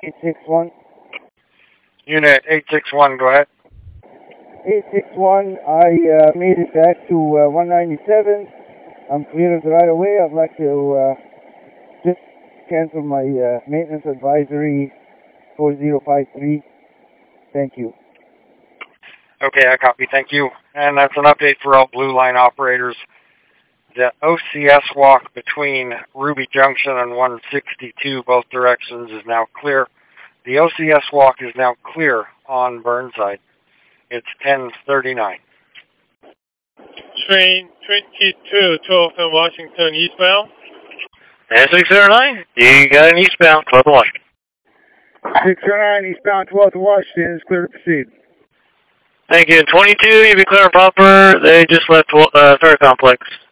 861. Unit 861, go ahead. 861, I made it back to 197. I'm clear of the right of way. I'd like to just cancel my maintenance advisory 4053. Thank you. Okay, I copy. Thank you. And that's an update for all Blue Line operators. The OCS walk between Ruby Junction and 162, both directions, is now clear. The OCS walk is now clear on Burnside. It's 10:39. Train 22, 12 from Washington eastbound. 609, you got an eastbound, 12 to Washington. 609 eastbound 12 to Washington is clear to proceed. Thank you. 22, you'll be clear and proper. They just left Ferry Complex.